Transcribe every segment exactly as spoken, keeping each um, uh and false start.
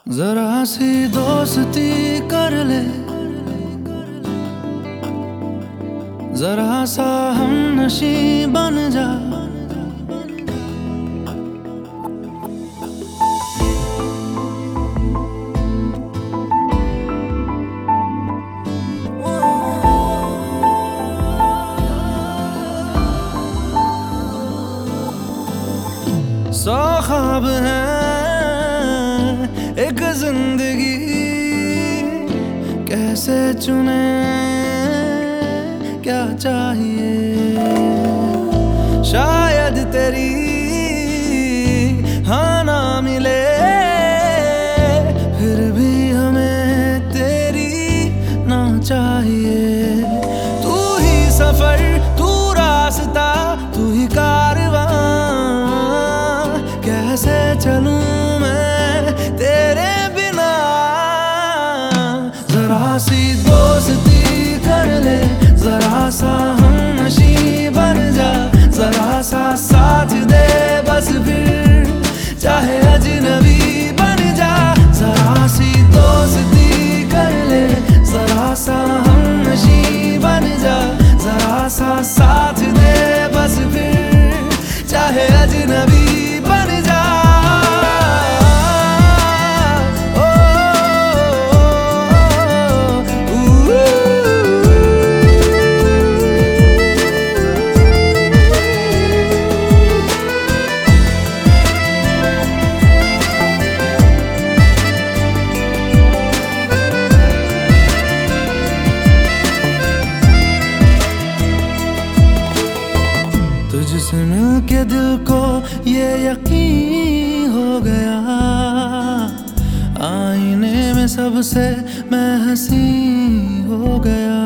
जरा सी दोस्ती कर ले, जरा सा हम नशी बन जा। सौ ख्वाब है एक जिंदगी, कैसे चुने क्या चाहिए। शायद तेरी हाँ ना मिले, फिर भी हमें तेरी ना चाहिए। तू ही सफर, तू रास्ता, तू ही कारवां, कैसे चलूं मैं तेरे बिना। जरा सी दोस्ती कर ले, जरा सा हम नशी बन जा। जरा सा साथ दे बस, फिर चाहे अजनबी बन जा। जरा सी दोस्ती कर ले, जरा सा हम नशी बन जा। जरा सा साथ दे बस, फिर चाहे अजनबी बन जा। तुझसे मिलके दिल को ये यकीन हो गया, आईने में सबसे मैं हंसी हो गया।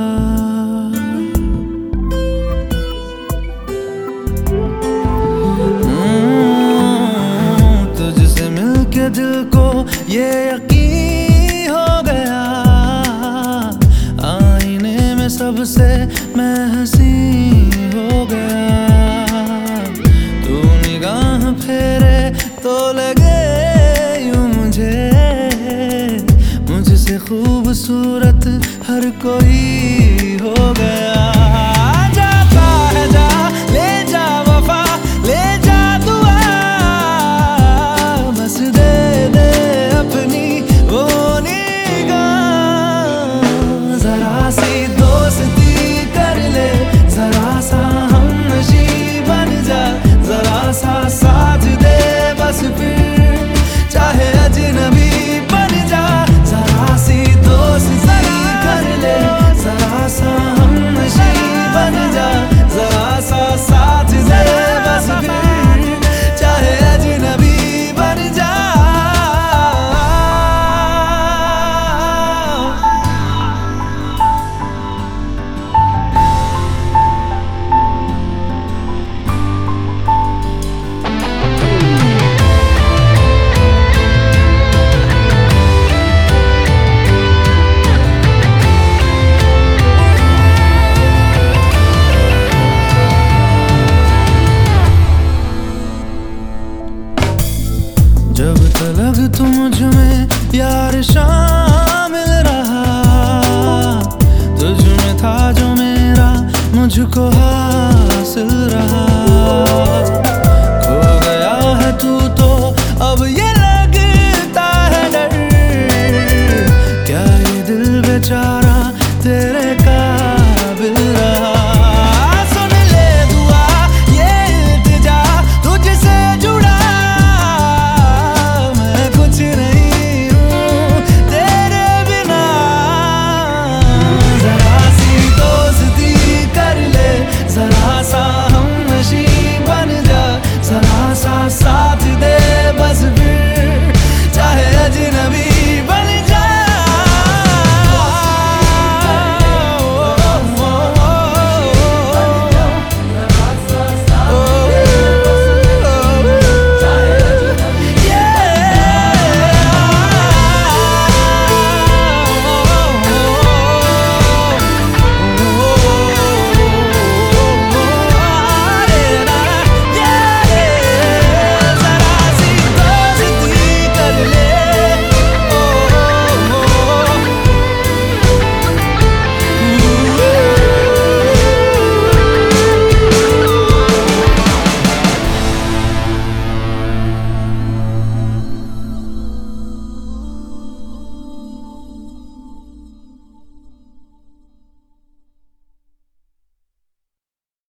तुझसे मिलके दिल को ये यकीन हो गया, आईने में सबसे मैं हंसी हो गया। फेरे तो लगे यूं मुझे, मुझसे खूबसूरत हर कोई हो गया। जाता है जा, ले जा वफा, ले जा दुआ, बस दे दे अपनी वो निगाह। जरा सी दोस्ती कर ले, जरा सा हम नशी बन जा। जरा सा साथ दे बस, फिर चाहे अजनबी बन जा। जरा सी दोस्ती कर ले, जरा सा हम नशी बन जा। जरा सा साथ दे बस, फिर चाहे अजनबी बन जा। जब तलक तू मुझ में यार शामिल रहा, तुझ में था जो मेरा मुझको